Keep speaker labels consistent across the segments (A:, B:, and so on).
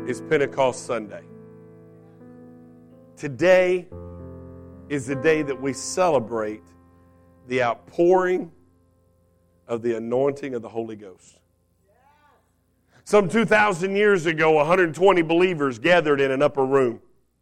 A: is Pentecost Sunday. Today is the day that we celebrate the outpouring of the anointing of the Holy Ghost. Some 2,000 years ago, 120 believers gathered in an upper room.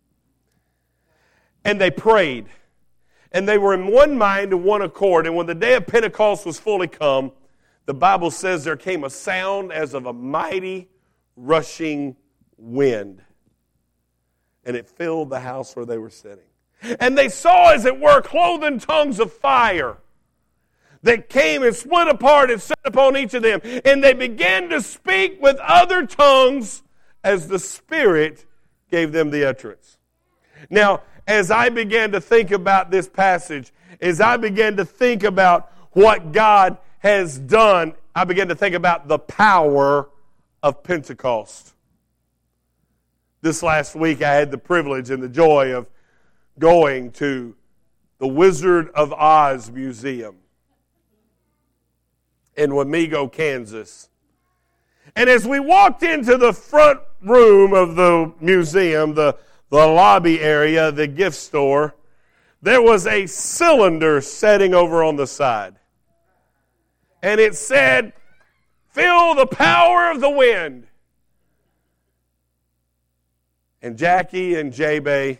A: And they prayed. And they were in one mind and one accord. And when the day of Pentecost was fully come, the Bible says there came a sound as of a mighty rushing wind. And it filled the house where they were sitting. And they saw, as it were, cloven tongues of fire that came and split apart and set upon each of them. And they began to speak with other tongues as the Spirit gave them the utterance. Now, as I began to think about this passage, as I began to think about what God has done, I began to think about the power of Pentecost. This last week, I had the privilege and the joy of going to the Wizard of Oz Museum in Wamego, Kansas. And as we walked into the front room of the museum, the lobby area, the gift store, there was a cylinder setting over on the side. And it said, "Feel the power of the wind." And Jackie and J-Bay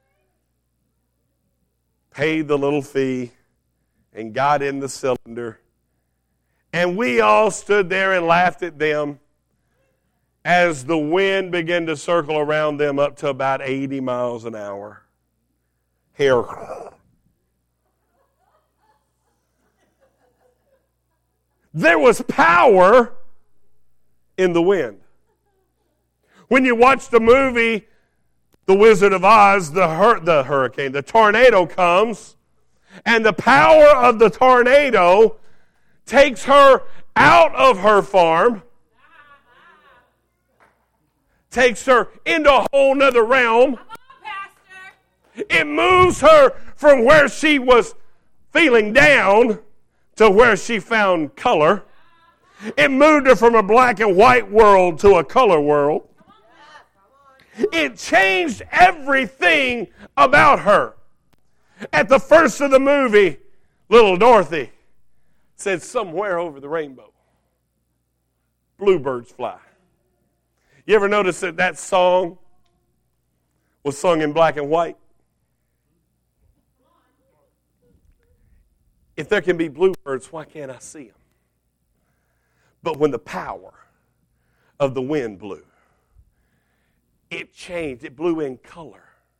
A: paid the little fee and got in the cylinder. And we all stood there and laughed at them as the wind began to circle around them up to about 80 miles an hour. Hair. There was power in the wind. When you watch the movie The Wizard of Oz, the tornado comes, and the power of the tornado takes her out of her farm, takes her into a whole nother realm.
B: Come on, Pastor.
A: It moves her from where she was feeling down to where she found color. It moved her from a black and white world to a color world. It changed everything about her. At the first of the movie, little Dorothy said, "Somewhere over the rainbow, bluebirds fly." You ever notice that that song was sung in black and white? If there can be bluebirds, why can't I see them? But when the power of the wind blew, it changed. It blew in color.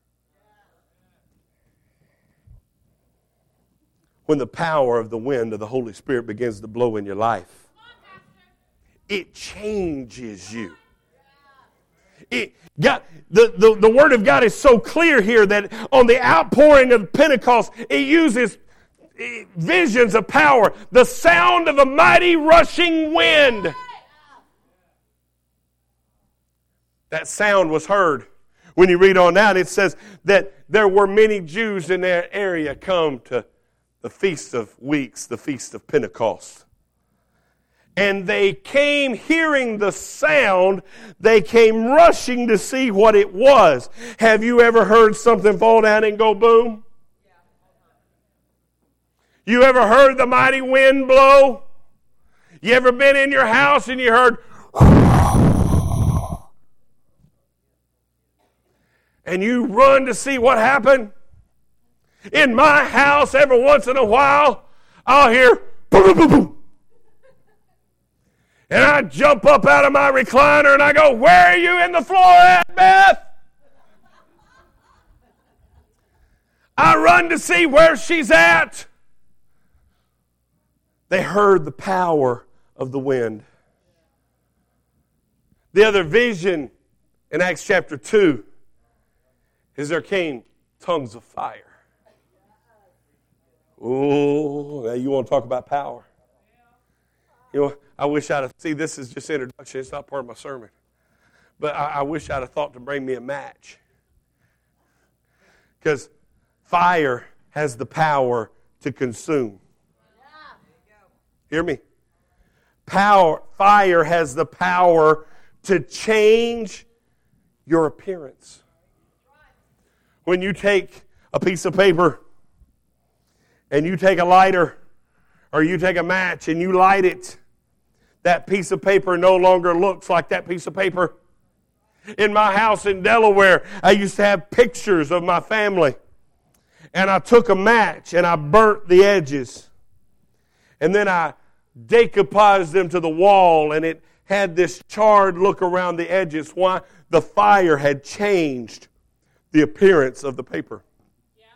A: When the power of the wind of the Holy Spirit begins to blow in your life, it changes you. The Word of God is so clear here that on the outpouring of Pentecost, it uses visions of power. The sound of a mighty rushing wind. That sound was heard. When you read on down, it says that there were many Jews in that area come to the Feast of Weeks, the Feast of Pentecost. And they came hearing the sound. They came rushing to see what it was. Have you ever heard something fall down and go boom? You ever heard the mighty wind blow? You ever been in your house and you heard and you run to see what happened? In my house, every once in a while, I'll hear boom, boom, boom, boom. And I jump up out of my recliner and I go, "Where are you in the floor at, Beth?" I run to see where she's at. They heard the power of the wind. The other vision in Acts chapter 2 is there came tongues of fire. Oh, now you want to talk about power. You know, I wish I'd have, see, this is just introduction. It's not part of my sermon. But I wish I'd have thought to bring me a match. Because fire has the power to consume. Hear me? Fire has the power to change your appearance. When you take a piece of paper and you take a lighter or you take a match and you light it, that piece of paper no longer looks like that piece of paper. In my house in Delaware, I used to have pictures of my family. And I took a match and I burnt the edges. And then I decoupaged them to the wall, and it had this charred look around the edges. Why? The fire had changed the appearance of the paper. Yeah.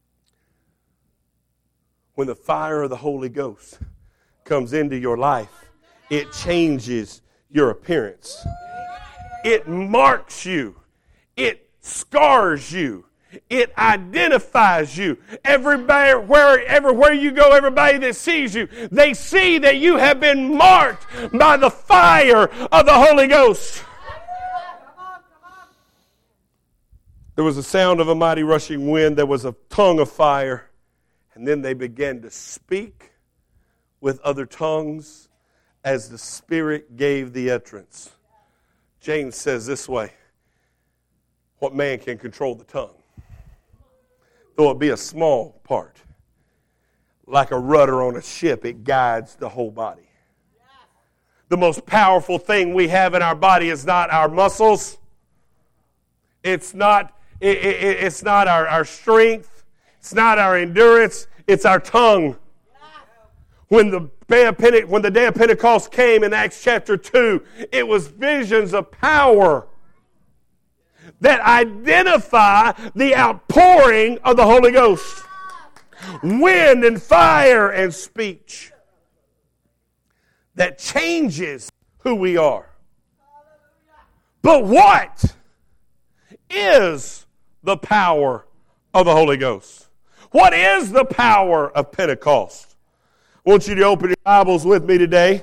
A: When the fire of the Holy Ghost comes into your life, it changes your appearance. It marks you. It scars you. It identifies you. Everywhere you go, everybody that sees you, they see that you have been marked by the fire of the Holy Ghost. There was a sound of a mighty rushing wind. There was a tongue of fire. And then they began to speak with other tongues as the Spirit gave the utterance. James says this way, what man can control the tongue? Though it be a small part, like a rudder on a ship, it guides the whole body. The most powerful thing we have in our body is not our muscles. It's not our strength. It's not our endurance. It's our tongue. When the day of Pentecost came in Acts chapter 2, it was visions of power that identify the outpouring of the Holy Ghost. Wind and fire and speech that changes who we are. But what is the power of the Holy Ghost? What is the power of Pentecost? I want you to open your Bibles with me today.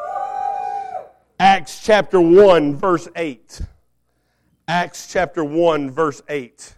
A: Acts chapter 1, verse 8. Acts chapter 1, verse 8.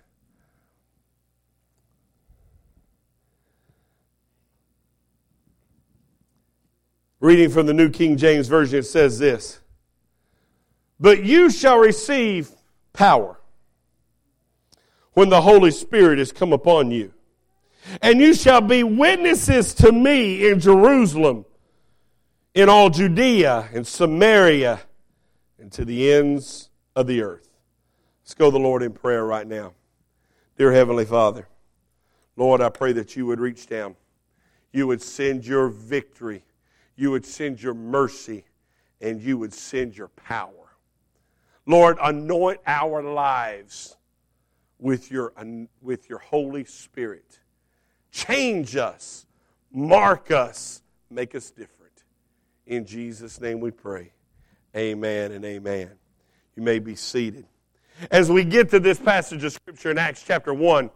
A: Reading from the New King James Version, it says this. But you shall receive power when the Holy Spirit is come upon you. And you shall be witnesses to me in Jerusalem, in all Judea and Samaria, and to the ends of the earth. Let's go to the Lord in prayer right now. Dear Heavenly Father, Lord, I pray that you would reach down. You would send your victory. You would send your mercy. And you would send your power. Lord, anoint our lives with your Holy Spirit. Change us. Mark us. Make us different. In Jesus' name we pray. Amen and amen. You may be seated. As we get to this passage of Scripture in Acts chapter 1,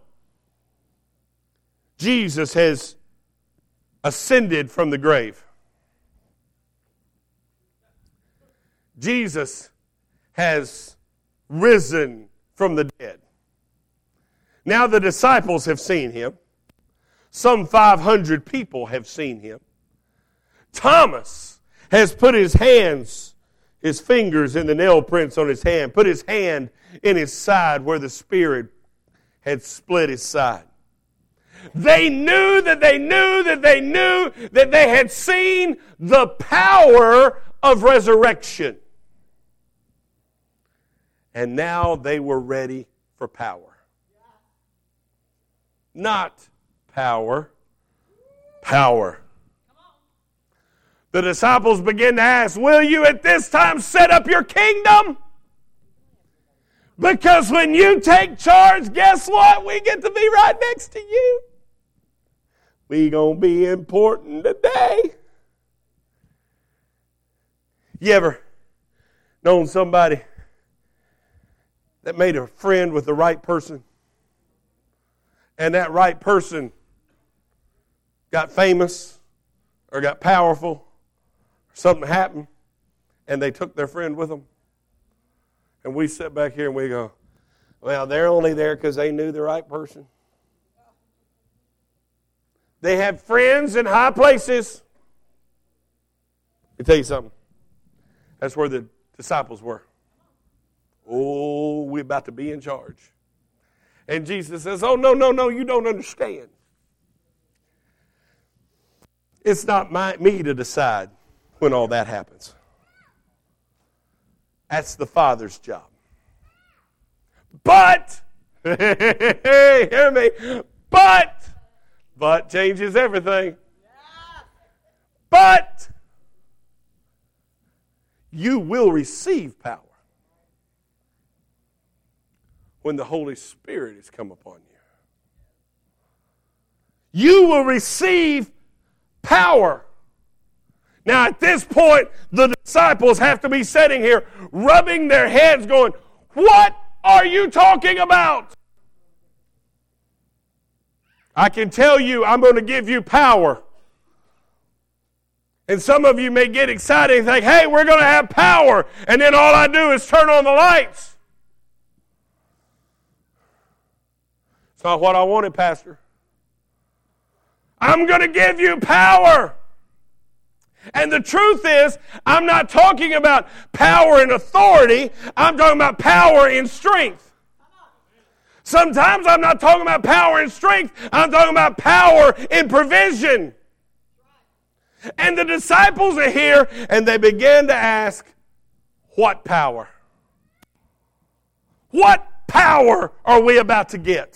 A: Jesus has ascended from the grave. Jesus has risen from the dead. Now the disciples have seen him. Some 500 people have seen him. Thomas has put his fingers in the nail prints on his hand, put his hand in his side where the Spirit had split his side. They knew that they had seen the power of resurrection. And now they were ready for power. Not power. Power. The disciples begin to ask, will you at this time set up your kingdom? Because when you take charge, guess what? We get to be right next to you. We gonna be important today. You ever known somebody that made a friend with the right person? And that right person got famous or got powerful, or something happened, and they took their friend with them. And we sit back here and we go, well, they're only there because they knew the right person. They had friends in high places. Let me tell you something. That's where the disciples were. Oh, we're about to be in charge. And Jesus says, oh, no, you don't understand. It's not me to decide when all that happens. That's the Father's job. But, hear me, but changes everything. But you will receive power when the Holy Spirit has come upon you. You will receive power. Now, at this point, the disciples have to be sitting here, rubbing their heads, going, what are you talking about? I can tell you, I'm going to give you power. And some of you may get excited and think, hey, we're going to have power. And then all I do is turn on the lights. It's not what I wanted, Pastor. I'm going to give you power. And the truth is, I'm not talking about power and authority. I'm talking about power and strength. Sometimes I'm not talking about power and strength. I'm talking about power and provision. And the disciples are here, and they begin to ask, what power? What power are we about to get?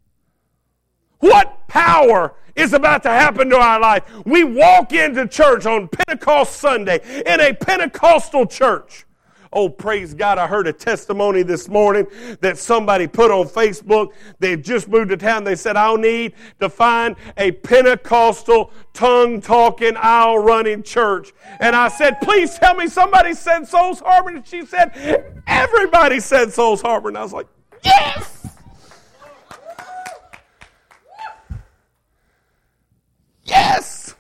A: What power is about to happen to our life? We walk into church on Pentecost Sunday in a Pentecostal church. Oh, praise God, I heard a testimony this morning that somebody put on Facebook. They just moved to town. They said, I'll need to find a Pentecostal, tongue-talking, aisle-running church. And I said, please tell me somebody said Souls Harbor. And she said, everybody said Souls Harbor. And I was like, yes! Yes!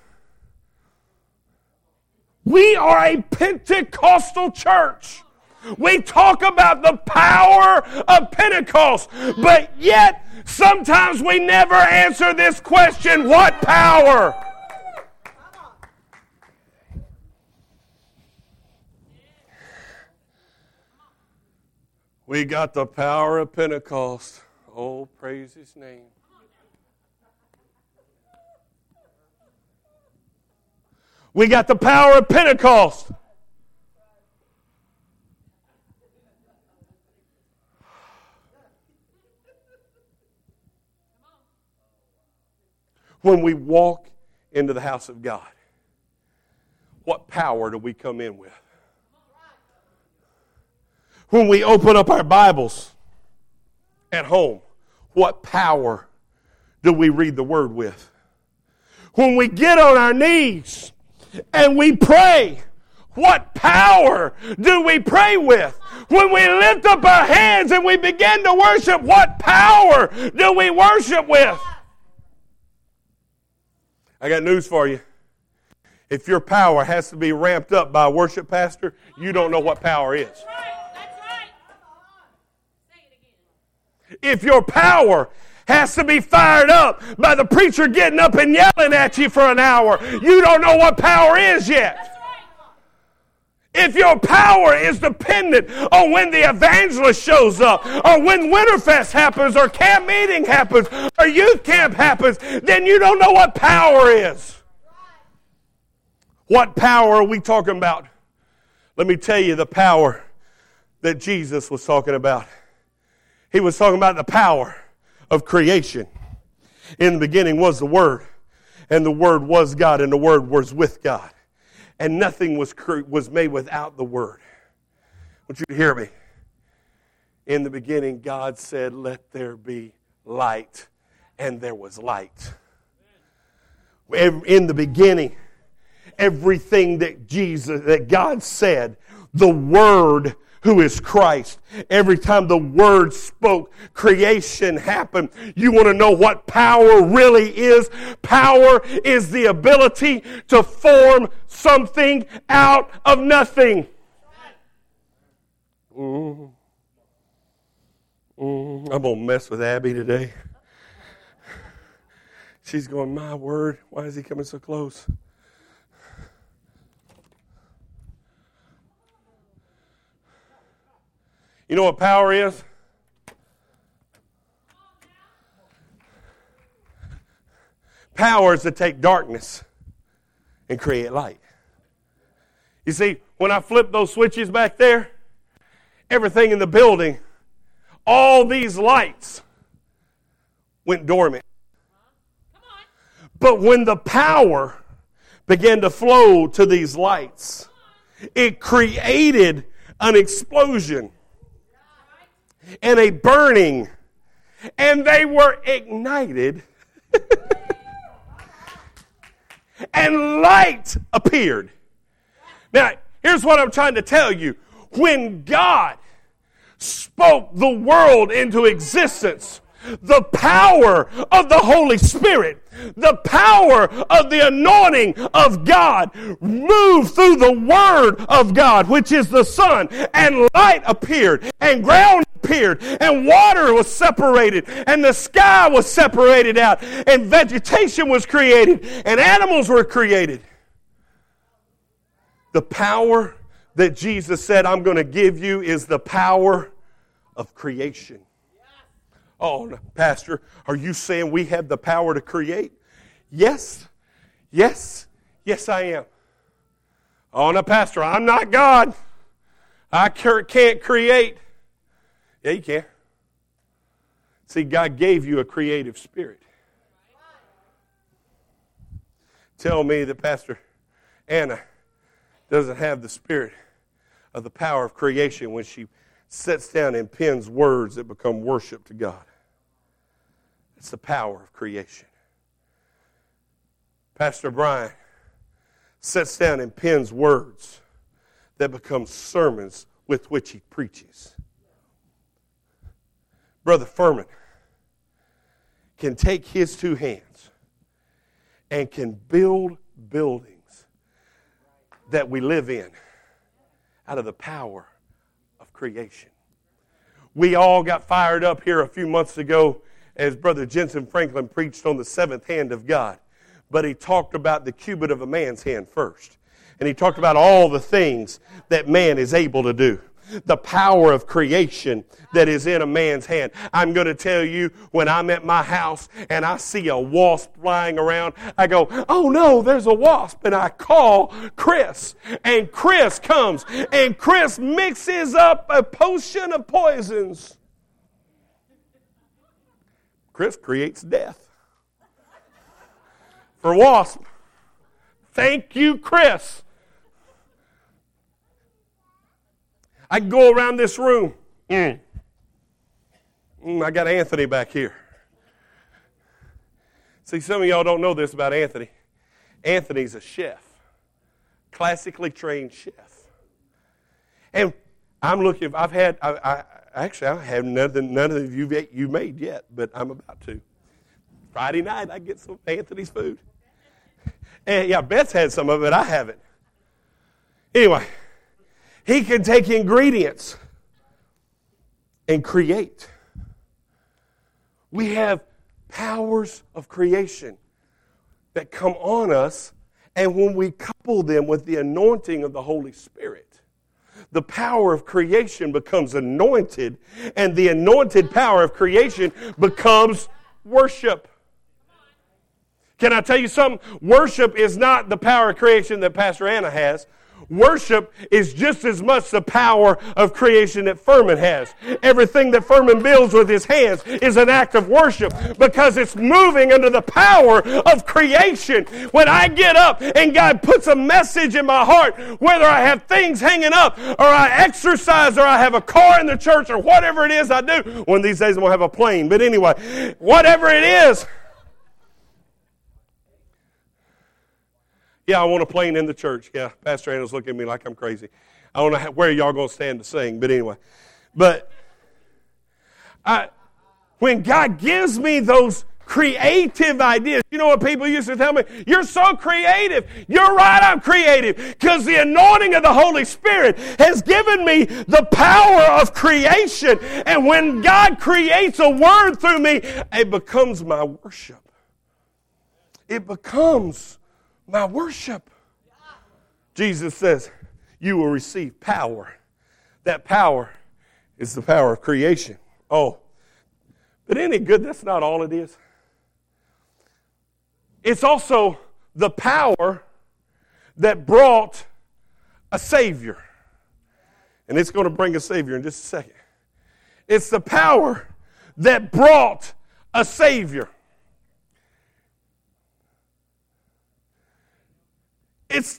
A: We are a Pentecostal church. We talk about the power of Pentecost, but yet sometimes we never answer this question, what power? We got the power of Pentecost. Oh, praise His name. We got the power of Pentecost. When we walk into the house of God, what power do we come in with? When we open up our Bibles at home, what power do we read the Word with? When we get on our knees and we pray, what power do we pray with? When we lift up our hands and we begin to worship, what power do we worship with? I got news for you. If your power has to be ramped up by a worship pastor, you don't know what power is.
B: That's right. Say it again.
A: If your power has to be fired up by the preacher getting up and yelling at you for an hour, you don't know what power is yet. If your power is dependent on when the evangelist shows up, or when Winterfest happens, or camp meeting happens, or youth camp happens, then you don't know what power is. What power are we talking about? Let me tell you the power that Jesus was talking about. He was talking about the power of creation. In the beginning was the Word, and the Word was God, and the Word was with God. And nothing was made without the Word. I want you to hear me. In the beginning, God said, let there be light. And there was light. In the beginning, everything that God said, the Word who is Christ. Every time the Word spoke, creation happened. You want to know what power really is? Power is the ability to form something out of nothing. I'm going to mess with Abby today. She's going, my word, why is he coming so close? You know what power is? Power is to take darkness and create light. You see, when I flipped those switches back there, everything in the building, all these lights went dormant. But when the power began to flow to these lights, it created an explosion and a burning, and they were ignited, and light appeared. Now, here's what I'm trying to tell you. When God spoke the world into existence, the power of the Holy Spirit, the power of the anointing of God moved through the Word of God, which is the Son, and light appeared, and ground appeared, and water was separated, and the sky was separated out, and vegetation was created, and animals were created. The power that Jesus said, I'm going to give you, is the power of creation. Oh, Pastor, are you saying we have the power to create? Yes, I am. Oh, no, Pastor, I'm not God. I can't create. Yeah, you can. See, God gave you a creative spirit. Tell me that Pastor Anna doesn't have the spirit of the power of creation when she sits down and pens words that become worship to God. It's the power of creation. Pastor Brian sits down and pens words that become sermons with which he preaches. Brother Furman can take his two hands and can build buildings that we live in out of the power of creation. We all got fired up here a few months ago as Brother Jensen Franklin preached on the seventh hand of God. But he talked about the cubit of a man's hand first. And he talked about all the things that man is able to do. The power of creation that is in a man's hand. I'm going to tell you, when I'm at my house and I see a wasp flying around, I go, oh no, there's a wasp. And I call Chris. And Chris comes. And Chris mixes up a potion of poisons. Chris creates death for wasp. Thank you, Chris. I can go around this room. I got Anthony back here. See, some of y'all don't know this about Anthony. Anthony's a chef, classically trained chef. And I'm looking, I have none of you made yet, but I'm about to. Friday night, I get some Anthony's food. And yeah, Beth's had some of it, I haven't. Anyway, he can take ingredients and create. We have powers of creation that come on us, and when we couple them with the anointing of the Holy Spirit, the power of creation becomes anointed, and the anointed power of creation becomes worship. Can I tell you something? Worship is not the power of creation that Pastor Anna has. Worship is just as much the power of creation that Furman has. Everything that Furman builds with his hands is an act of worship because it's moving under the power of creation. When I get up and God puts a message in my heart, whether I have things hanging up or I exercise or I have a car in the church or whatever it is I do. One of these days I'm going to have a plane. But anyway, whatever it is. Yeah, I want a plane in the church. Yeah, Pastor Anna's looking at me like I'm crazy. I don't know where y'all going to stand to sing, but anyway. But when God gives me those creative ideas, you know what people used to tell me? You're so creative. You're right, I'm creative. Because the anointing of the Holy Spirit has given me the power of creation. And when God creates a word through me, it becomes my worship. It becomes my worship. Jesus says, you will receive power. That power is the power of creation. Oh, but ain't it good? That's not all it is. It's also the power that brought a Savior. And it's going to bring a Savior in just a second. It's the power that brought a Savior. It's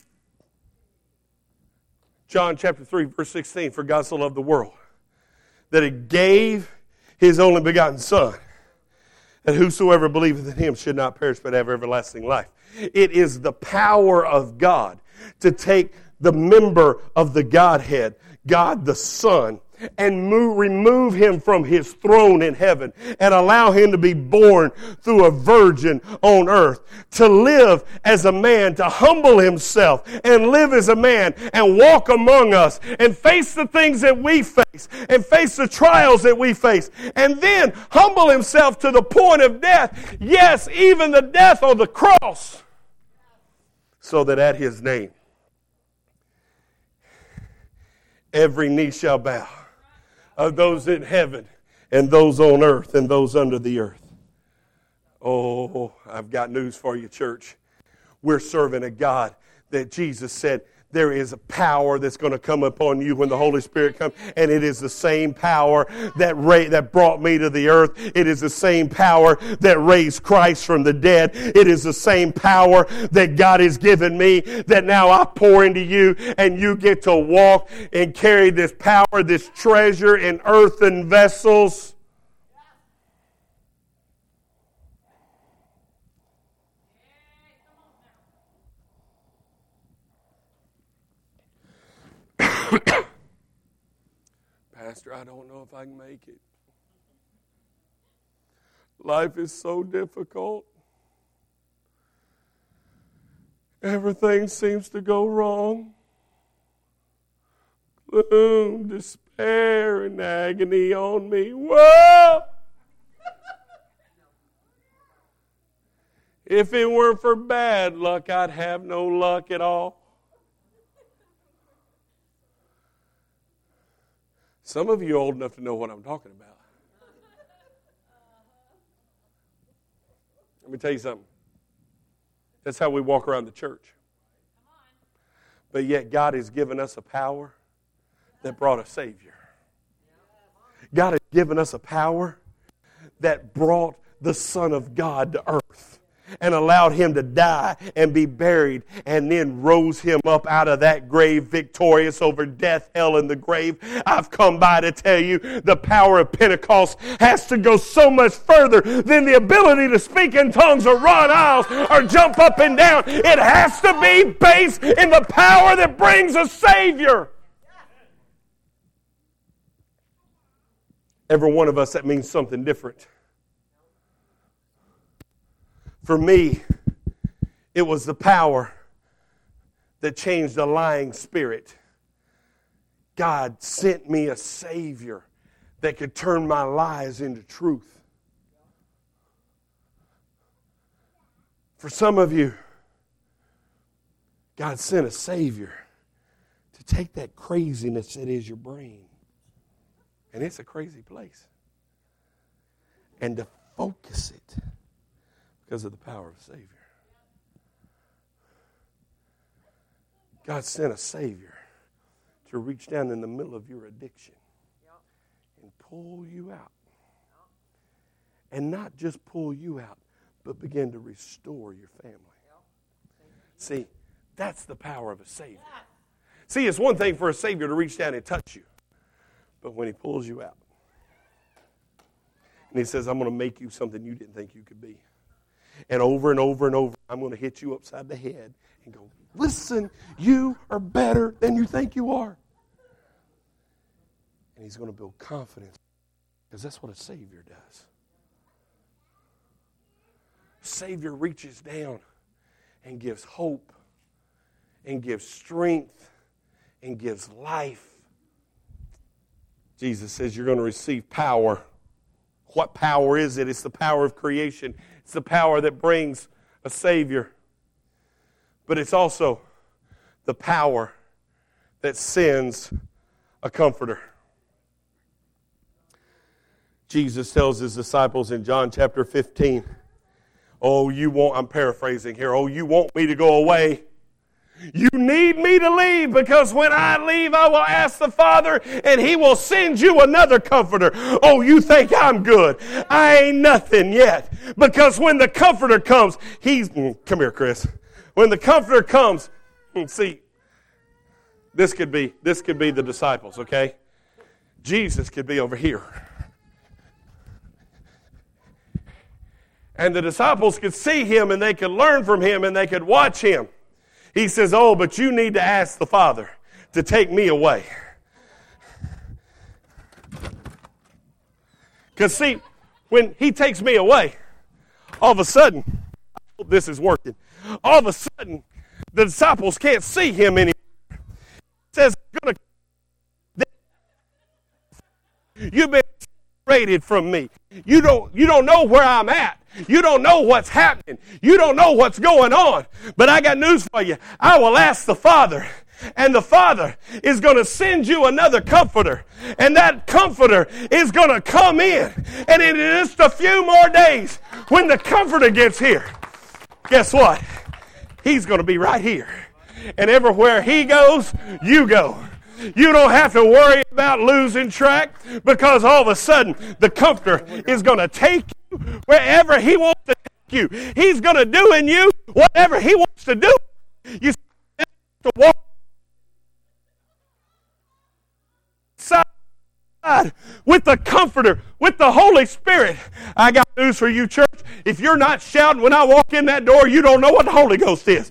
A: John chapter 3, verse 16. For God so loved the world that He gave His only begotten Son, that whosoever believeth in Him should not perish but have everlasting life. It is the power of God to take the member of the Godhead, God the Son, and remove Him from His throne in heaven and allow Him to be born through a virgin on earth, to live as a man, to humble Himself and live as a man and walk among us and face the things that we face and face the trials that we face, and then humble Himself to the point of death, yes, even the death on the cross, so that at His name every knee shall bow, of those in heaven and those on earth and those under the earth. Oh, I've got news for you, church. We're serving a God that Jesus said, there is a power that's going to come upon you when the Holy Spirit comes. And it is the same power that brought me to the earth. It is the same power that raised Christ from the dead. It is the same power that God has given me that now I pour into you, and you get to walk and carry this power, this treasure in earthen vessels. Pastor, I don't know if I can make it. Life is so difficult. Everything seems to go wrong. Gloom, despair, and agony on me. Whoa! If it weren't for bad luck, I'd have no luck at all. Some of you are old enough to know what I'm talking about. Let me tell you something. That's how we walk around the church. But yet God has given us a power that brought a Savior. God has given us a power that brought the Son of God to earth and allowed Him to die and be buried, and then rose Him up out of that grave victorious over death, hell, and the grave. I've come by to tell you the power of Pentecost has to go so much further than the ability to speak in tongues or run aisles or jump up and down. It has to be based in the power that brings a Savior. Every one of us, that means something different. For me, it was the power that changed a lying spirit. God sent me a Savior that could turn my lies into truth. For some of you, God sent a Savior to take that craziness that is your brain, and it's a crazy place, and to focus it because of the power of the Savior. God sent a Savior to reach down in the middle of your addiction and pull you out. And not just pull you out, but begin to restore your family. See, that's the power of a Savior. See, it's one thing for a Savior to reach down and touch you, but when He pulls you out and He says, I'm going to make you something you didn't think you could be. And over, I'm going to hit you upside the head and go, listen, you are better than you think you are. And He's going to build confidence, because that's what a Savior does. A Savior reaches down and gives hope and gives strength and gives life. Jesus says you're going to receive power. What power is it? It's the power of creation. It's the power that brings a Savior. But it's also the power that sends a comforter. Jesus tells His disciples in John chapter 15, Oh, I'm paraphrasing here. Oh, you want me to go away? You need me to leave, because when I leave, I will ask the Father, and He will send you another comforter. Oh, you think I'm good? I ain't nothing yet. Because when the comforter comes, come here, Chris. When the comforter comes, see, this could be the disciples, okay? Jesus could be over here. And the disciples could see Him, and they could learn from Him, and they could watch Him. He says, oh, but you need to ask the Father to take me away. Because see, when He takes me away, all of a sudden, I hope this is working, all of a sudden, the disciples can't see Him anymore. He says, you've been separated from me. You don't know where I'm at. You don't know what's happening. You don't know what's going on. But I got news for you. I will ask the Father, and the Father is going to send you another comforter. And that comforter is going to come in. And in just a few more days, when the comforter gets here, guess what? He's going to be right here. And everywhere He goes, you go. You don't have to worry about losing track, because all of a sudden the comforter is going to take you wherever He wants to take you. He's going to do in you whatever He wants to do. You have to walk side with the comforter, with the Holy Spirit. I got news for you, church. If you're not shouting when I walk in that door, you don't know what the Holy Ghost is.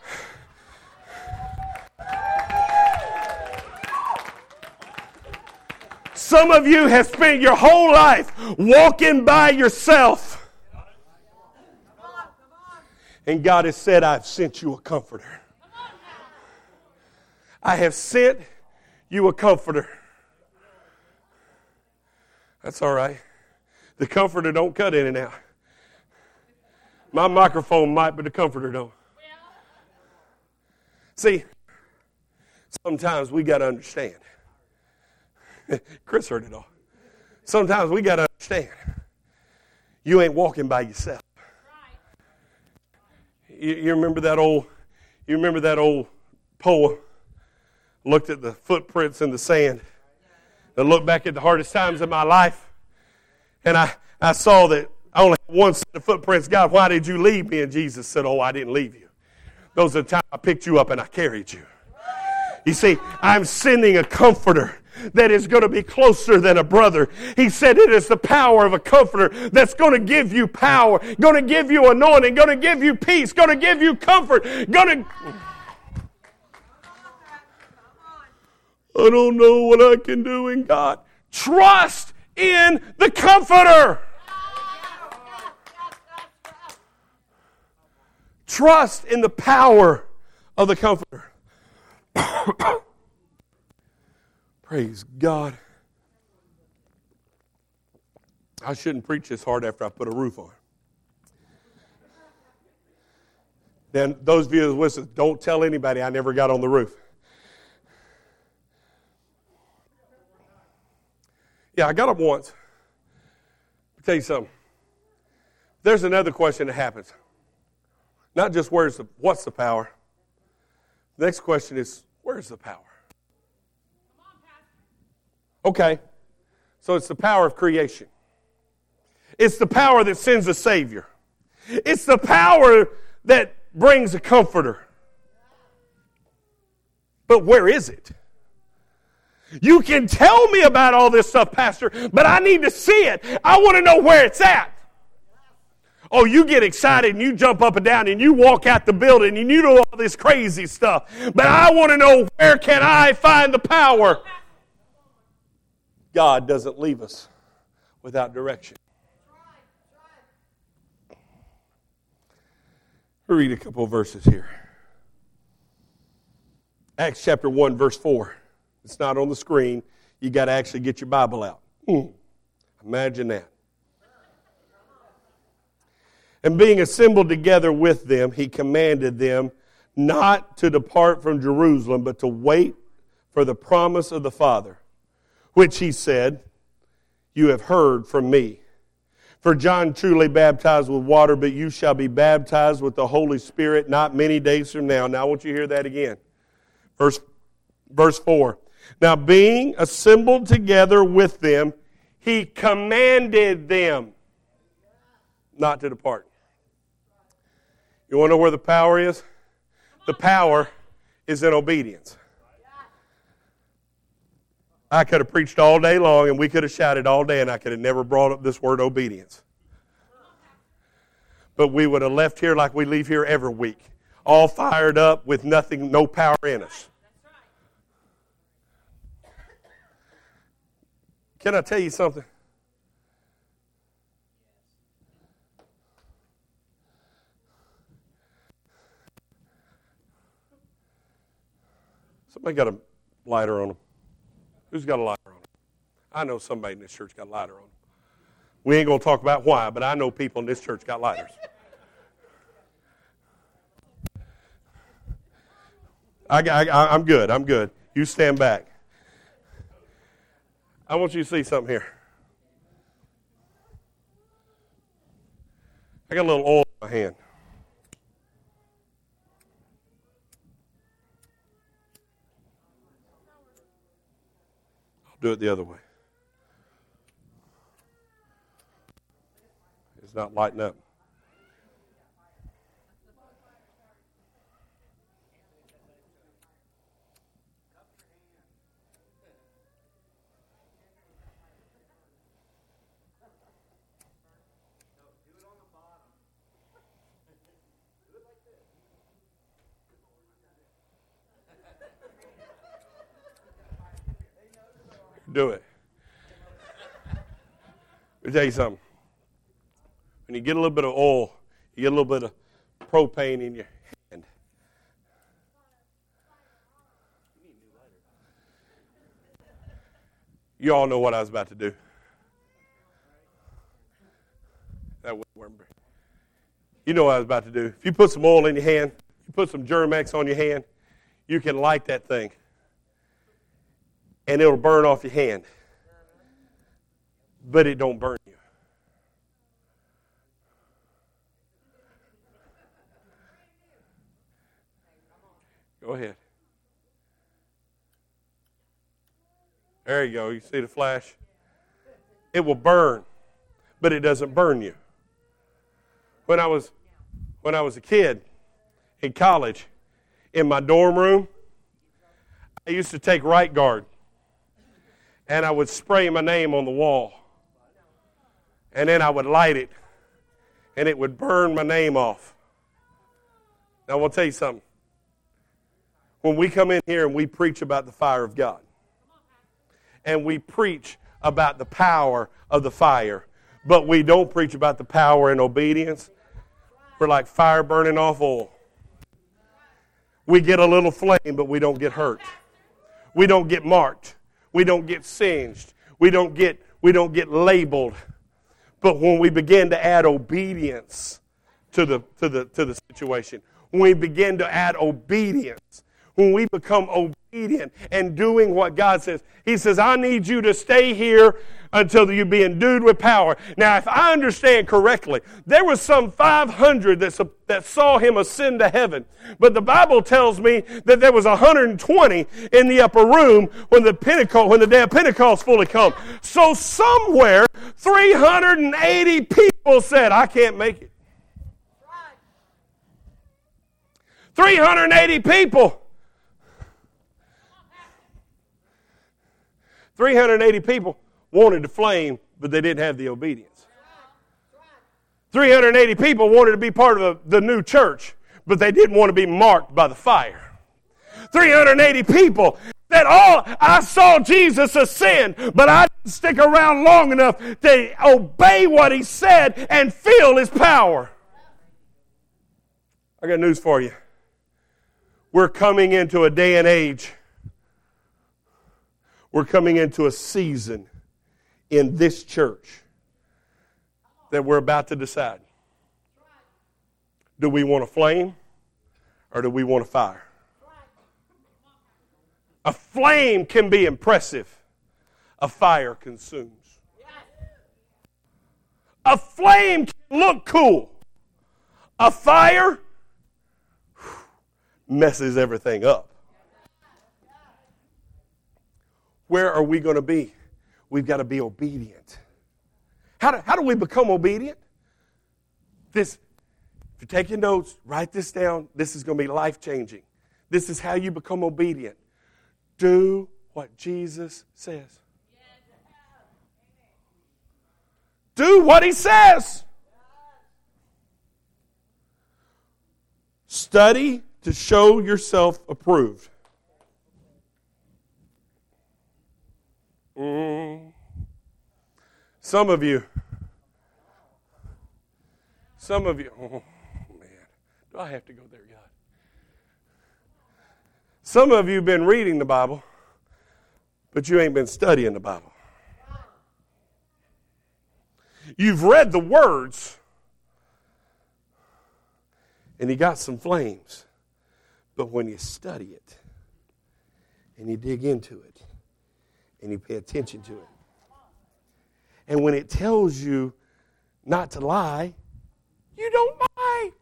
A: Some of you have spent your whole life walking by yourself. And God has said, I've sent you a comforter. I have sent you a comforter. That's all right. The comforter don't cut in and out. My microphone might, but the comforter don't. See, sometimes we got to understand. Chris heard it all. Sometimes we got to understand. You ain't walking by yourself. You remember that old poem? Looked at the footprints in the sand. I looked back at the hardest times in my life, and I saw that I only had one set of footprints. God, why did you leave me? And Jesus said, oh, I didn't leave you. Those are the times I picked you up and I carried you. You see, I'm sending a comforter that is going to be closer than a brother. He said it is the power of a comforter that's going to give you power, going to give you anointing, going to give you peace, going to give you comfort, I don't know what I can do in God. Trust in the comforter. Trust in the power of the comforter. Praise God. I shouldn't preach this hard after I put a roof on. Then those of you that listen, don't tell anybody I never got on the roof. Yeah, I got up once. I'll tell you something. There's another question that happens. Not just what's the power. The next question is, where's the power? Okay, so it's the power of creation. It's the power that sends a Savior. It's the power that brings a comforter. But where is it? You can tell me about all this stuff, Pastor, but I need to see it. I want to know where it's at. Oh, you get excited and you jump up and down and you walk out the building and you do all this crazy stuff. But I want to know, where can I find the power? God doesn't leave us without direction. We'll read a couple of verses here. Acts chapter 1, verse 4. It's not on the screen. You got to actually get your Bible out. Imagine that. And being assembled together with them, he commanded them not to depart from Jerusalem, but to wait for the promise of the Father, which he said, you have heard from me. For John truly baptized with water, but you shall be baptized with the Holy Spirit not many days from now. Now I want you to hear that again. Verse 4. Now being assembled together with them, he commanded them not to depart. You want to know where the power is? The power is in obedience. I could have preached all day long and we could have shouted all day and I could have never brought up this word obedience. But we would have left here like we leave here every week, all fired up with nothing, no power in us. Can I tell you something? Somebody got a lighter on them. Who's got a lighter on them? I know somebody in this church got a lighter on them. We ain't going to talk about why, but I know people in this church got lighters. I'm good. I'm good. You stand back. I want you to see something here. I got a little oil in my hand. I'll do it the other way. It's not lighting up. Do it. Let me tell you something. When you get a little bit of oil, you get a little bit of propane in your hand. You all know what I was about to do. That wouldn't work. You know what I was about to do. If you put some oil in your hand, you put some Germex on your hand, you can light that thing. And it'll burn off your hand. But it don't burn you. Go ahead. There you go. You see the flash? It will burn, but it doesn't burn you. When I was a kid in college, in my dorm room, I used to take Right Guard. And I would spray my name on the wall. And then I would light it. And it would burn my name off. Now, I want to tell you something. When we come in here and we preach about the fire of God, and we preach about the power of the fire, but we don't preach about the power and obedience, we're like fire burning off oil. We get a little flame, but we don't get hurt. We don't get marked. We don't get singed. We don't get labeled. But when we begin to add obedience to the situation, when we begin to add obedience, when we become obedient and doing what God says, He says, I need you to stay here until you be endued with power. Now, if I understand correctly, there was some 500 that saw Him ascend to heaven. But the Bible tells me that there was 120 in the upper room when the day of Pentecost fully come. So somewhere, 380 people said, I can't make it. 380 people. 380 people wanted the flame, but they didn't have the obedience. 380 people wanted to be part of the new church, but they didn't want to be marked by the fire. 380 people said, I saw Jesus ascend, but I didn't stick around long enough to obey what He said and feel His power. I got news for you. We're coming into a day and age. We're coming into a season in this church that we're about to decide. Do we want a flame or do we want a fire? A flame can be impressive. A fire consumes. A flame can look cool. A fire messes everything up. Where are we going to be? We've got to be obedient. How do we become obedient? If you're taking notes, write this down. This is going to be life-changing. This is how you become obedient. Do what Jesus says. Do what He says. Study to show yourself approved. Some of you, oh man, do I have to go there, God? Some of you have been reading the Bible, but you ain't been studying the Bible. You've read the words, and you got some flames, but when you study it, and you dig into it, and you pay attention to it, and when it tells you not to lie, you don't lie.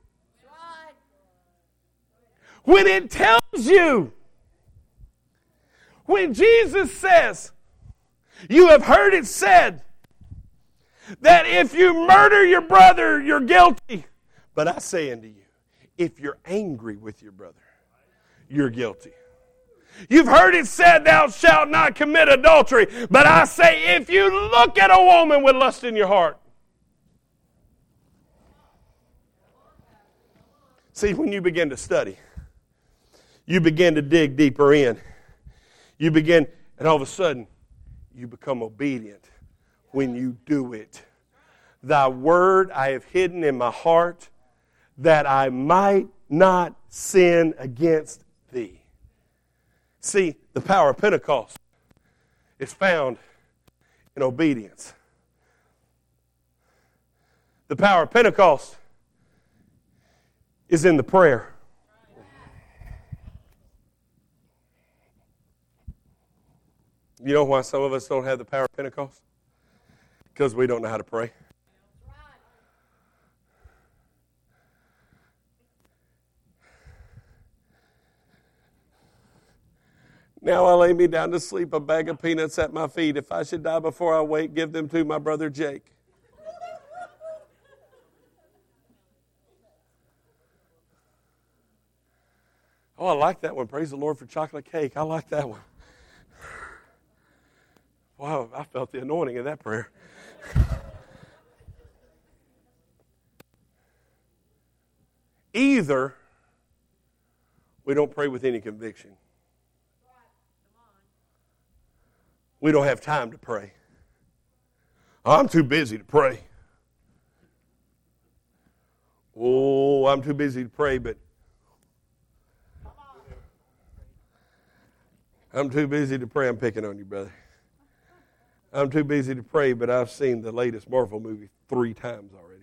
A: When it tells you, when Jesus says, you have heard it said, that if you murder your brother, you're guilty. But I say unto you, if you're angry with your brother, you're guilty. You've heard it said, thou shalt not commit adultery. But I say, if you look at a woman with lust in your heart. See, when you begin to study, you begin to dig deeper in. And all of a sudden, you become obedient when you do it. Thy word I have hidden in my heart, that I might not sin against thee. See, the power of Pentecost is found in obedience. The power of Pentecost is in the prayer. You know why some of us don't have the power of Pentecost? Because we don't know how to pray. Now I lay me down to sleep, a bag of peanuts at my feet. If I should die before I wake, give them to my brother Jake. Oh, I like that one. Praise the Lord for chocolate cake. I like that one. Wow, I felt the anointing of that prayer. Either we don't pray with any conviction. We don't have time to pray. I'm too busy to pray. Oh, I'm too busy to pray, but I'm too busy to pray. I'm picking on you, brother. I'm too busy to pray, but I've seen the latest Marvel movie 3 times already.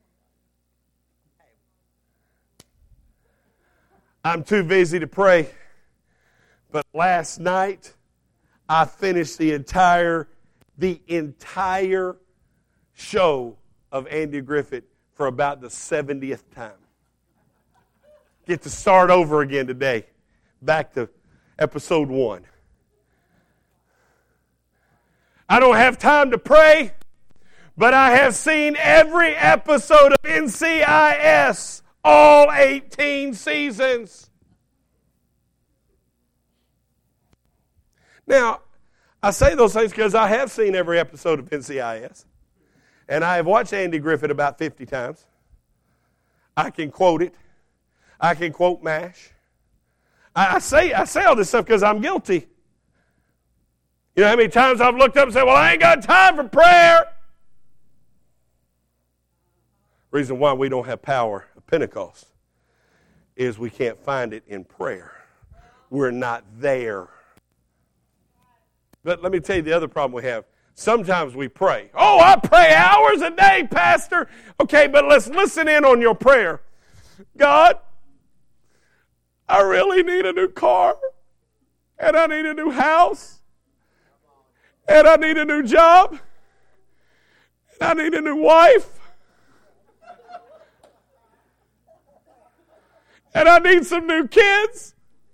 A: I'm too busy to pray, but last night I finished the entire show of Andy Griffith for about the 70th time. Get to start over again today. Back to episode 1. I don't have time to pray, but I have seen every episode of NCIS, all 18 seasons. Now, I say those things because I have seen every episode of NCIS, and I have watched Andy Griffith about 50 times. I can quote it. I can quote MASH. I say all this stuff because I'm guilty. You know how many times I've looked up and said, well, I ain't got time for prayer. Reason why we don't have power of Pentecost is we can't find it in prayer. We're not there. But let me tell you the other problem we have. Sometimes we pray. Oh, I pray hours a day, Pastor. Okay, but let's listen in on your prayer. God, I really need a new car, and I need a new house, and I need a new job, I need a new wife. And I need some new kids.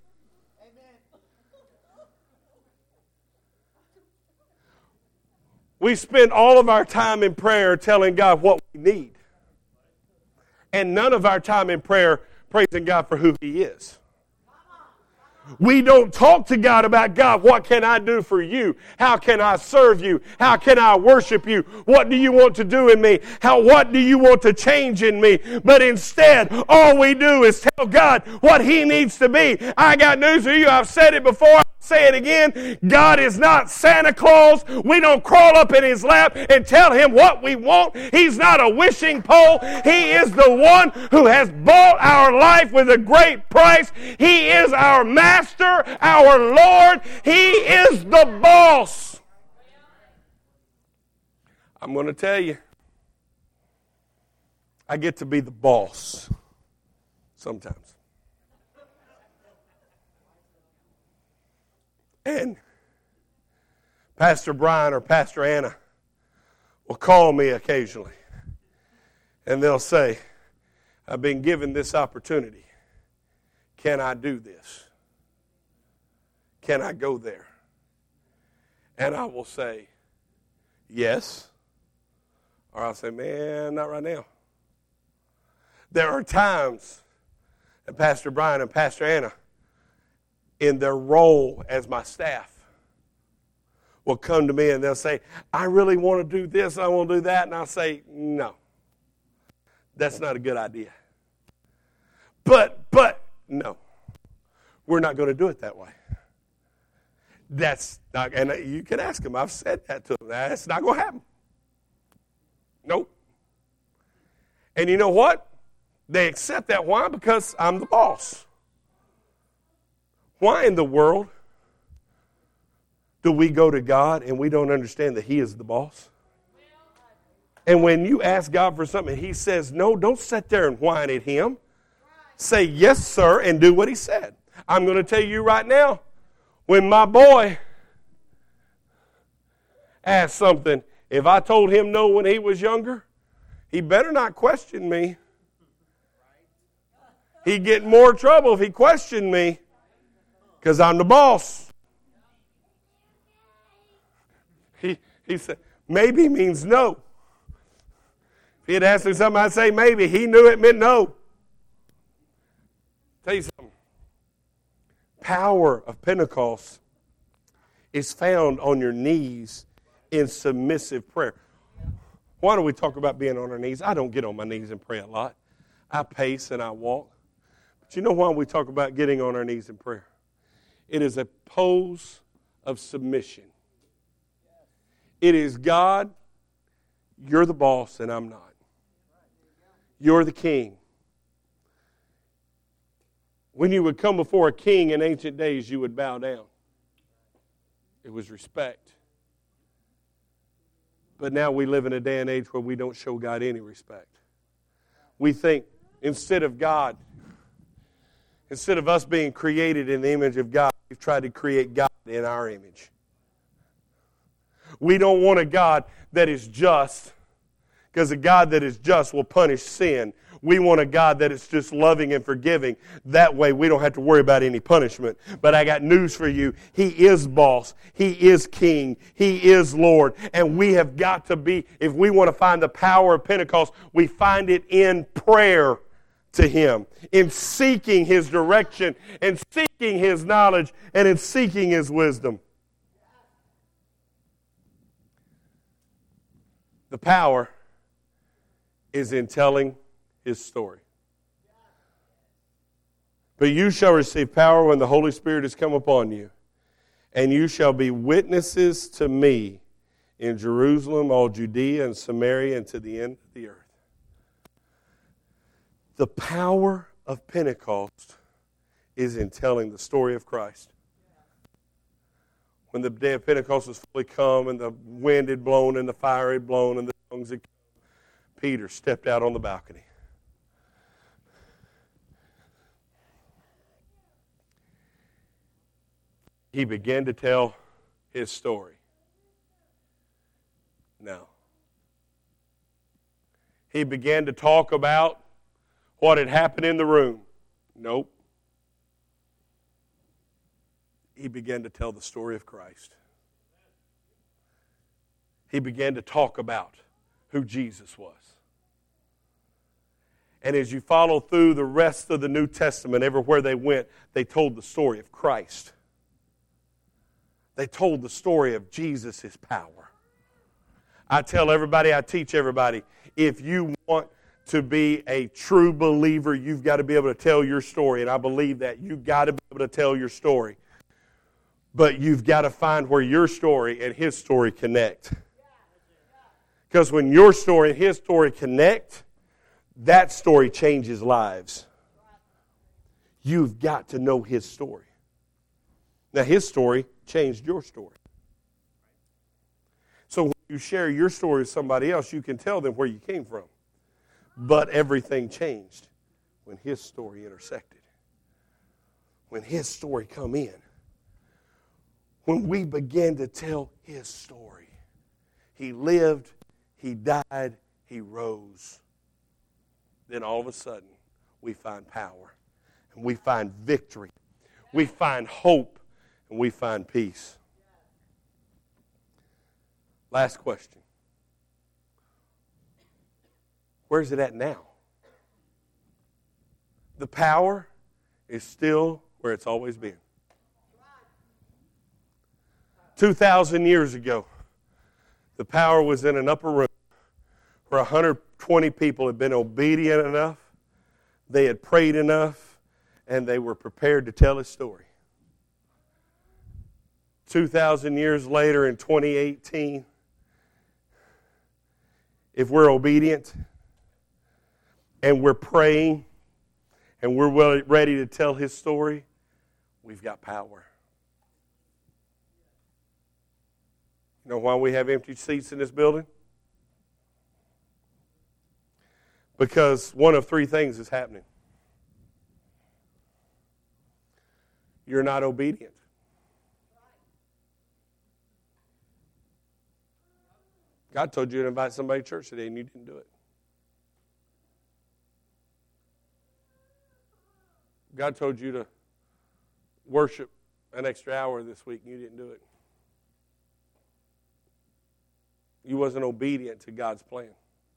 A: We spend all of our time in prayer telling God what we need. And none of our time in prayer praising God for who He is. We don't talk to God about, God, what can I do for you? How can I serve you? How can I worship you? What do you want to do in me? What do you want to change in me? But instead, all we do is tell God what He needs to be. I got news for you. I've said it before. Say it again. God is not Santa Claus. We don't crawl up in His lap and tell Him what we want. He's not a wishing pole. He is the one who has bought our life with a great price. He is our master, our Lord. He is the boss. I'm going to tell you, I get to be the boss sometimes. And Pastor Brian or Pastor Anna will call me occasionally. And they'll say, I've been given this opportunity. Can I do this? Can I go there? And I will say, yes. Or I'll say, man, not right now. There are times that Pastor Brian and Pastor Anna, in their role as my staff, will come to me and they'll say, I really want to do this, I want to do that. And I'll say, no, that's not a good idea. But, no, we're not going to do it that way. That's not, and you can ask them, I've said that to them, that's not going to happen. Nope. And you know what? They accept that. Why? Because I'm the boss. Why in the world do we go to God and we don't understand that He is the boss? And when you ask God for something, He says, no, don't sit there and whine at Him. Say, yes, sir, and do what He said. I'm going to tell you right now, when my boy asked something, if I told him no when he was younger, he better not question me. He'd get in more trouble if he questioned me. Because I'm the boss. He said, maybe means no. If he had asked me something, I'd say maybe. He knew it meant no. Tell you something. Power of Pentecost is found on your knees in submissive prayer. Why do we talk about being on our knees? I don't get on my knees and pray a lot. I pace and I walk. But you know why we talk about getting on our knees in prayer? It is a pose of submission. It is, God, you're the boss and I'm not. You're the king. When you would come before a king in ancient days, you would bow down. It was respect. But now we live in a day and age where we don't show God any respect. We think instead of us being created in the image of God, we've tried to create God in our image. We don't want a God that is just, because a God that is just will punish sin. We want a God that is just loving and forgiving. That way we don't have to worry about any punishment. But I got news for you. He is boss. He is king. He is Lord. And we have got to be, if we want to find the power of Pentecost, we find it in prayer to Him, in seeking His direction, and seeking His knowledge, and in seeking His wisdom. The power is in telling His story. But you shall receive power when the Holy Spirit has come upon you, and you shall be witnesses to me in Jerusalem, all Judea and Samaria, and to the end of the earth. The power of Pentecost is in telling the story of Christ. When the day of Pentecost was fully come, and the wind had blown, and the fire had blown, and the tongues had come, Peter stepped out on the balcony. He began to tell his story. Now, He began to talk about what had happened in the room. Nope. He began to tell the story of Christ. He began to talk about who Jesus was. And as you follow through the rest of the New Testament, everywhere they went, they told the story of Christ. They told the story of Jesus' power. I tell everybody, I teach everybody, if you want to be a true believer, you've got to be able to tell your story. And I believe that. You've got to be able to tell your story. But you've got to find where your story and his story connect. Because when your story and his story connect, that story changes lives. You've got to know his story. Now, his story changed your story. So when you share your story with somebody else, you can tell them where you came from. But everything changed when his story intersected. When his story come in. When we began to tell his story. He lived, he died, he rose. Then all of a sudden, we find power. And we find victory. We find hope. And we find peace. Last question. Where's it at now? The power is still where it's always been. 2,000 years ago, the power was in an upper room where 120 people had been obedient enough, they had prayed enough, and they were prepared to tell his story. 2,000 years later in 2018, if we're obedient and we're praying and we're ready to tell his story, we've got power. You know why we have empty seats in this building? Because one of three things is happening. You're not obedient. God told you to invite somebody to church today and you didn't do it. God told you to worship an extra hour this week and you didn't do it. You wasn't obedient to God's plan.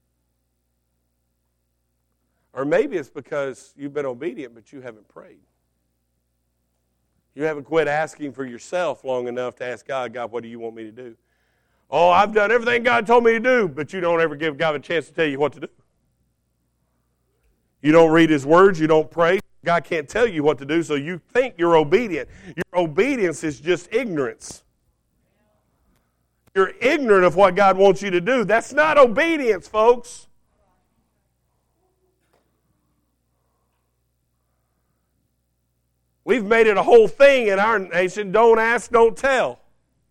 A: Or maybe it's because you've been obedient but you haven't prayed. You haven't quit asking for yourself long enough to ask God, God, what do you want me to do? Oh, I've done everything God told me to do, but you don't ever give God a chance to tell you what to do. You don't read his words, you don't pray. God can't tell you what to do, so you think you're obedient. Your obedience is just ignorance. You're ignorant of what God wants you to do. That's not obedience, folks. We've made it a whole thing in our nation, don't ask, don't tell.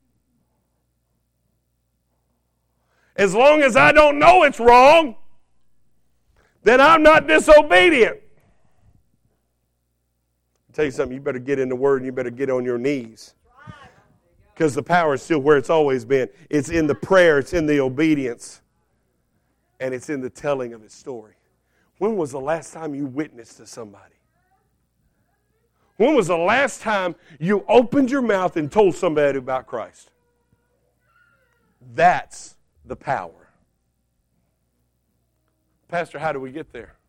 A: As long as I don't know it's wrong, then I'm not disobedient. I'll tell you something, you better get in the Word and you better get on your knees. Because the power is still where it's always been. It's in the prayer, it's in the obedience, and it's in the telling of his story. When was the last time you witnessed to somebody? When was the last time you opened your mouth and told somebody about Christ? That's the power. Pastor, how do we get there?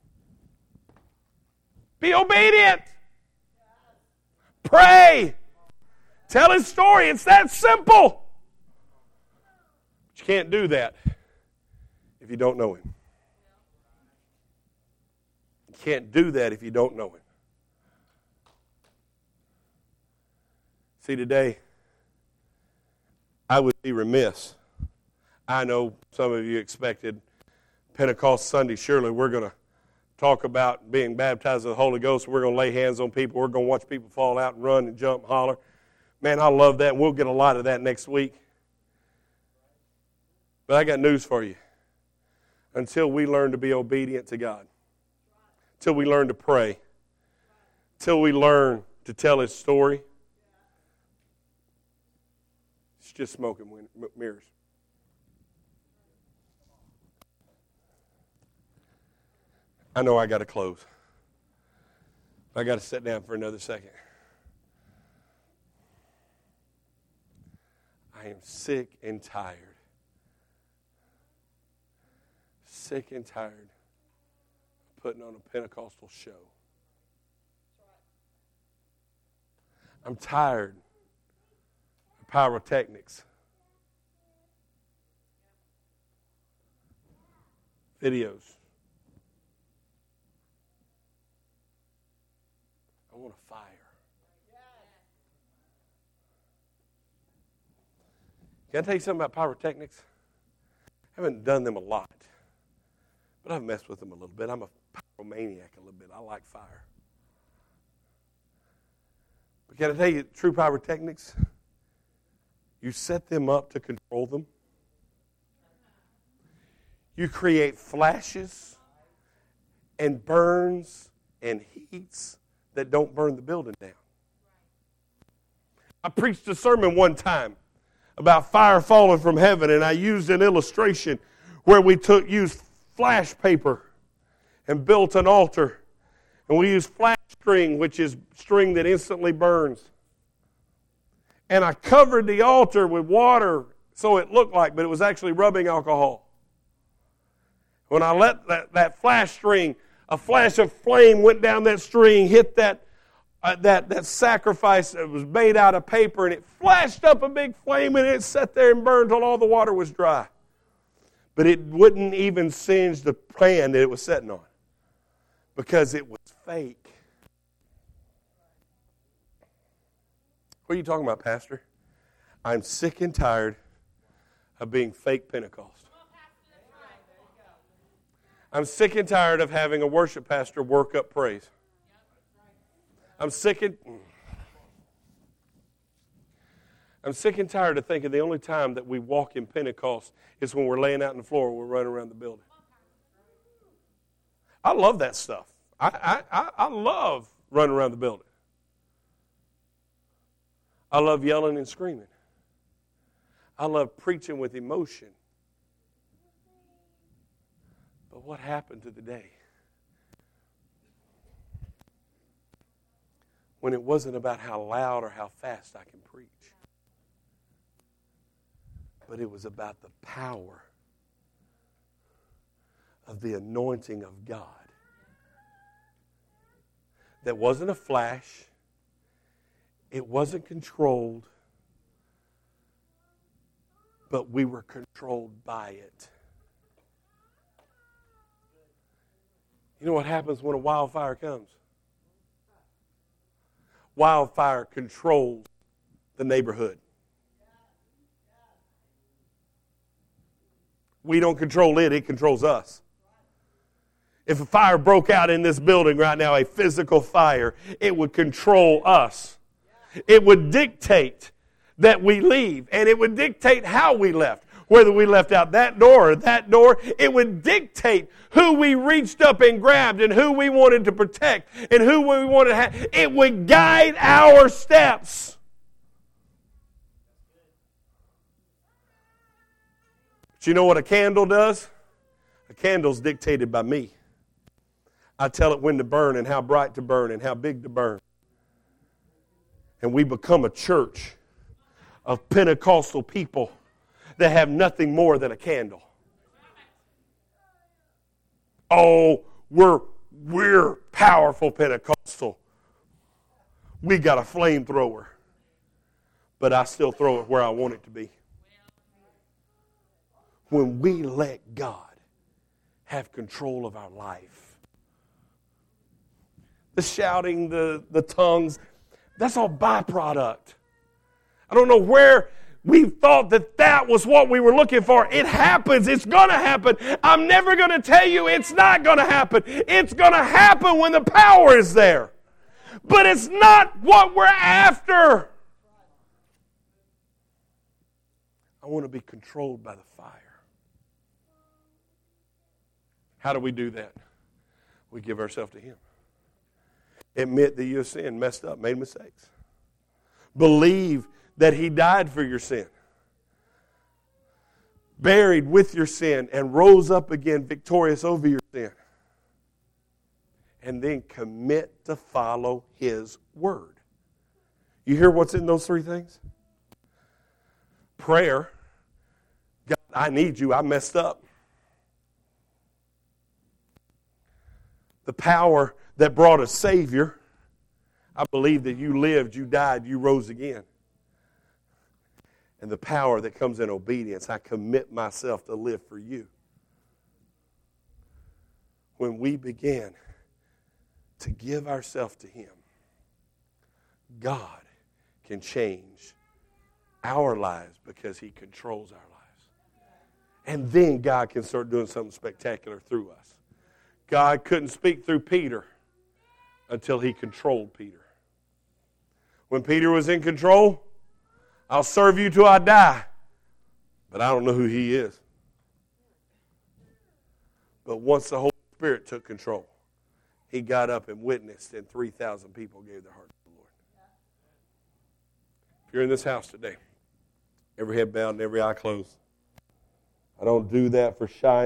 A: Be obedient. Pray. Tell his story. It's that simple. But you can't do that if you don't know him. You can't do that if you don't know him. See, today, I would be remiss. I know some of you expected Pentecost Sunday. Surely we're going to talk about being baptized with the Holy Ghost. We're going to lay hands on people. We're going to watch people fall out and run and jump and holler. Man, I love that. We'll get a lot of that next week. But I got news for you. Until we learn to be obedient to God, until we learn to pray, until we learn to tell his story, it's just smoke and mirrors. I know I got to close. I got to sit down for another second. I am sick and tired. Sick and tired of putting on a Pentecostal show. I'm tired of pyrotechnics. Videos. I want a fire. Can I tell you something about pyrotechnics? I haven't done them a lot, but I've messed with them a little bit. I'm a pyromaniac a little bit. I like fire. But can I tell you, true pyrotechnics, you set them up to control them. You create flashes and burns and heats that don't burn the building down. I preached a sermon one time about fire falling from heaven, and I used an illustration where we used flash paper and built an altar, and we used flash string, which is string that instantly burns. And I covered the altar with water so it looked like, but it was actually rubbing alcohol. When I let that flash string, a flash of flame went down that string, hit that sacrifice that was made out of paper, and it flashed up a big flame, and it sat there and burned till all the water was dry. But it wouldn't even singe the pan that it was sitting on because it was fake. What are you talking about, Pastor? I'm sick and tired of being fake Pentecost. I'm sick and tired of having a worship pastor work up praise. I'm sick and tired of thinking the only time that we walk in Pentecost is when we're laying out on the floor or we're running around the building. I love that stuff. I love running around the building. I love yelling and screaming. I love preaching with emotion. But what happened to the day when it wasn't about how loud or how fast I can preach, but it was about the power of the anointing of God? That wasn't a flash. It wasn't controlled, but we were controlled by it. You know what happens when a wildfire comes? Wildfire controls the neighborhood. We don't control it, it controls us. If a fire broke out in this building right now, a physical fire, it would control us. It would dictate that we leave, and it would dictate how we left. Whether we left out that door or that door, it would dictate who we reached up and grabbed and who we wanted to protect and who we wanted to have. It would guide our steps. But you know what a candle does? A candle's dictated by me. I tell it when to burn and how bright to burn and how big to burn. And we become a church of Pentecostal people that have nothing more than a candle. Oh, we're powerful Pentecostal. We got a flamethrower. But I still throw it where I want it to be. When we let God have control of our life. The shouting, the tongues, that's all byproduct. I don't know where we thought that was what we were looking for. It happens. It's going to happen. I'm never going to tell you it's not going to happen. It's going to happen when the power is there. But it's not what we're after. I want to be controlled by the fire. How do we do that? We give ourselves to Him. Admit that you have sinned, messed up, made mistakes. Believe that He died for your sin, buried with your sin, and rose up again victorious over your sin. and then commit to follow His Word. You hear what's in those three things? Prayer. God, I need you. I messed up. The power that brought a Savior. I believe that you lived, you died, you rose again. And the power that comes in obedience. I commit myself to live for you. When we begin to give ourselves to Him, God can change our lives because He controls our lives. And then God can start doing something spectacular through us. God couldn't speak through Peter until He controlled Peter. When Peter was in control, I'll serve you till I die, but I don't know who He is. But once the Holy Spirit took control, he got up and witnessed, and 3,000 people gave their heart to the Lord. If you're in this house today, every head bowed and every eye closed, I don't do that for shy.